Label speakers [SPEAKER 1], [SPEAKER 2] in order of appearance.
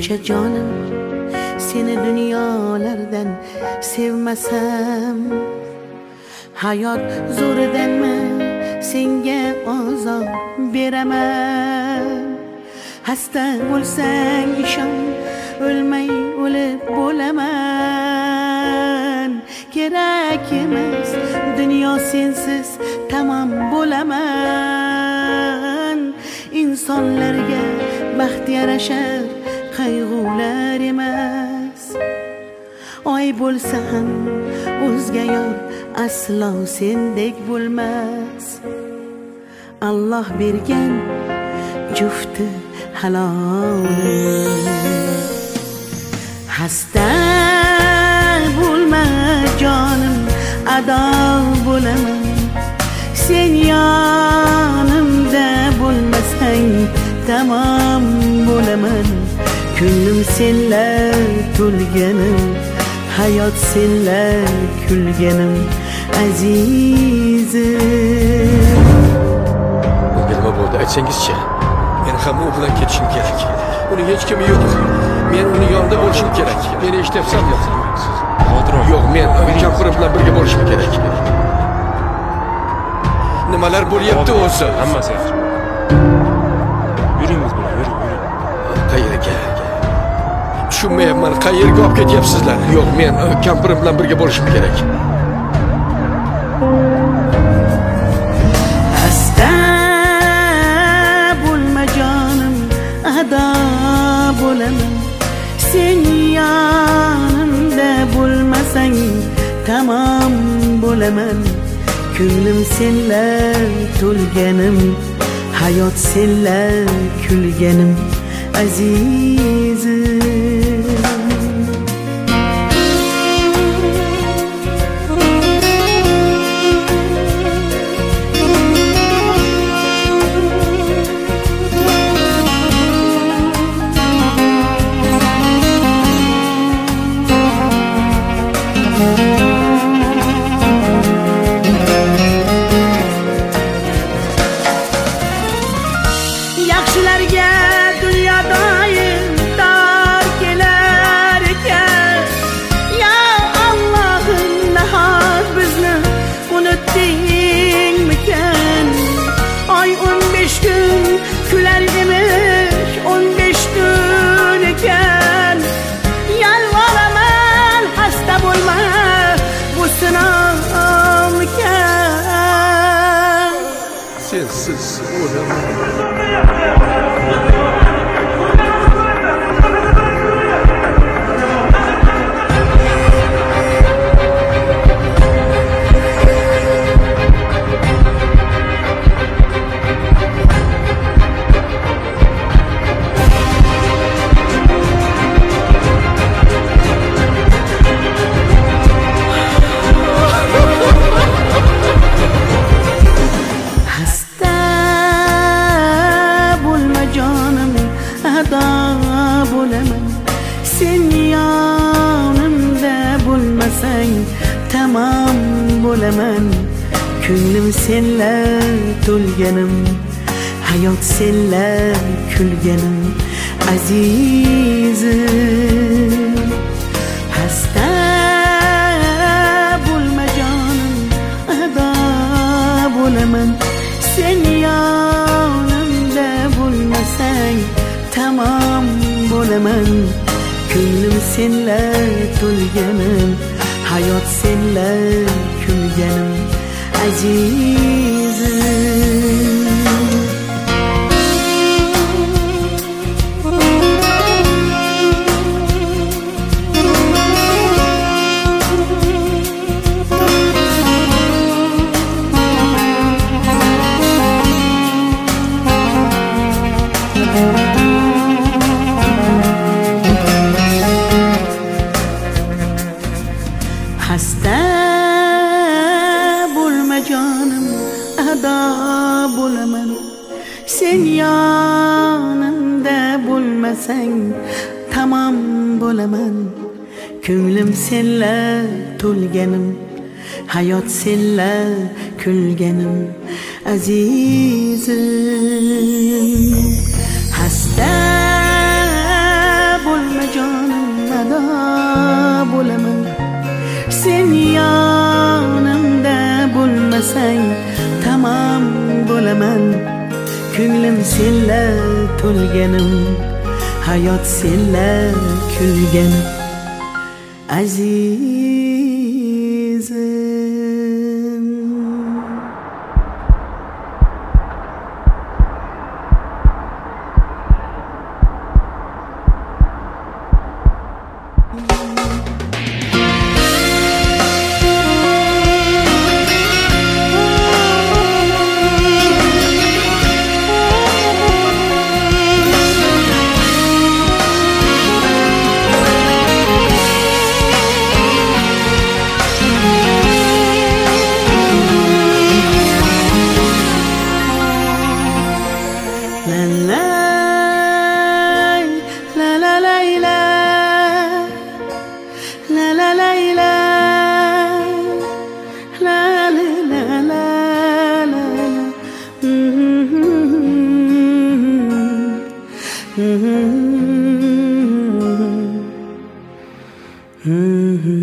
[SPEAKER 1] o'sha jonim seni dunyolardan sevmasam, hayot zo'ridanmi senga ozor beraman. Hasta bo'lsang ishon, o'lmay o'lib bo'laman. Kerak emas dunyo sensiz tamom bo'laman. İnsonlarga baxt yarashar qayg'ular emas. Oy bo'lsa ham o'zga yor aslo sendek bo'lmas. Alloh bergan jufti halol. Hasta bo'lma jonim, ado bo'laman. Sen yonimda bo'lmasang tamom bo'laman. Ko'nglim senlar to'lganim, hayot senlar kulganim azizim.
[SPEAKER 2] Nima bo'ldi aytsangiz-chi? Men ham u bilan ketishim kerak. Uning hech kimi yo'q. Men uning yonida bo'lishim kerak. Meni eshityapsanmi? Yo'q, men kampirim bilan birga bo'lishim kerak. Nimalar bo'lyapti o'zi?
[SPEAKER 3] Hammasi yaxshi. Yuringiz bilan, yuring.
[SPEAKER 2] Qayerga? Tushunmayapman, qayerga olib ketyapsizlar? Yo'q, men kampirim bilan birga bo'lishim kerak.
[SPEAKER 1] Hasta bo'lma jonim, ado bo'laman. Sen yonimda bo'lmasang tamom bo'laman. Ko'nglim senlar to'lganim, hayot senlar kulganim azizim. Yaxshilarga dunyodoim dar kelar ekan. Ya Allohim, nahot bizni unutdingmikan? Oy 15 kun kular emish, 15 kun ekan. Yalvoraman, hasta bo'lma, bu sinovmikan.
[SPEAKER 2] Sensiz o'laman. Sen yonimda bo'lmasang tamom bo'laman. Ko'nglim senlar to'lganim, hayot senlar kulganim azizim. Hasta bo'lma jonim, ado bo'laman. Sen yonimda bo'lmasang tamom bo'laman. Ko'nglim senlar to'lganim, hayot senlar kulganim azizim. Hasta bo'lma jonim, ado bo'laman. Sen yonimda bo'lmasang tamom bo'laman. Ko'nglim senlar to'lganim, hayot senlar kulganim azizim. Hasta bo'lma
[SPEAKER 1] jonimda bo'laman. Sen yonimda bo'lmasang tamom bo'laman. Ko'nglim senla to'lganim, hayot senla kulganim azizim. Mm-hmm.